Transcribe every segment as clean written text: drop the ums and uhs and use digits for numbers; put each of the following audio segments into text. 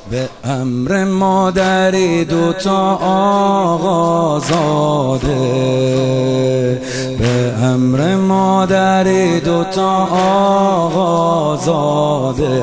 به امر مادری دوتا آقا زاده، به امر مادری دوتا آقا زاده،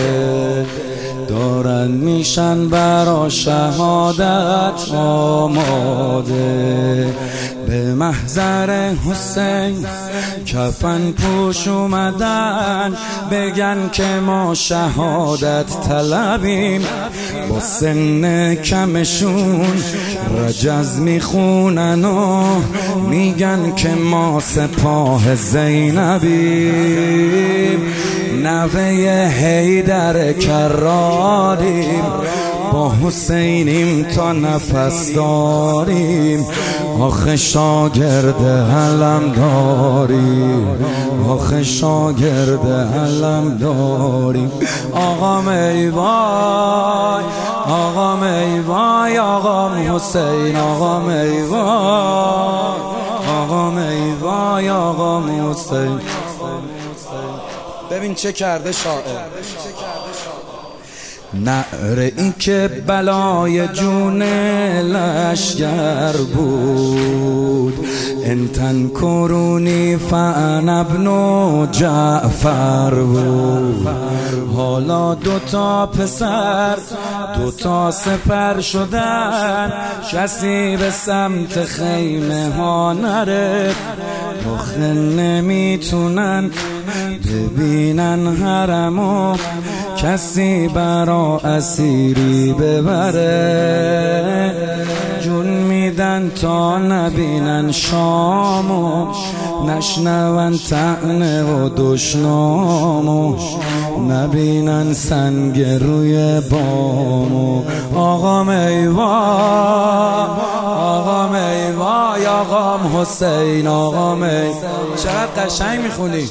دارن میشن برا شهادت آماده. به محضر حسین کفن پوش اومدن، بگن که ما شهادت طلبیم. با سن کمشون رجز میخونن و میگن که ما سپاه زینبیم. نوه حیدر کراریم، با حسینیم تا نفس داریم. آخه شاگرد علم داریم، آخه شاگرد علم داریم. آقام ای وای، آقام ای وای، آقام حسین، آقام ای وای، آقام ای وای، آقام حسین. ببین چه کرده شاعر. نعره این که بلای جون لشگر بود، انتن کرونی فان ابن جعفر بود. حالا دوتا پسر دوتا سپر شدن، کسی به سمت خیمه ها نره. آخه نمیتونن ببینن حرمو، کسی برا اسیری ببره. جون میدن تا نبینن شامو، نشنون طعنه و دشنامو، نبینن سنگ روی بامو. آقام ای وای، آقام ای وای، آقام حسین، آقام ای. چقدر قشنگ میخونی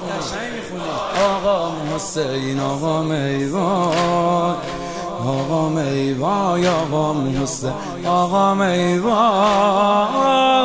آقام حسین، آقام ای وای، آقام ای وای، آقام حسین، آقام ای وای.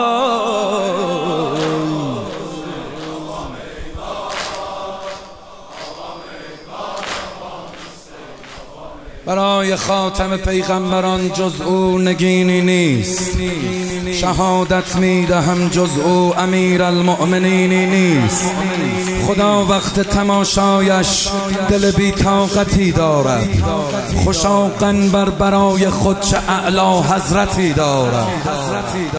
برای خاتم پیغمبران جز او نگینی نیست، شهادت میدهم جز او امیر المؤمنینی نیست. خدا وقت تماشایش دل بی طاقتی دارد، خوشا قنبر برای خود چه اعلی حضرتی دارد.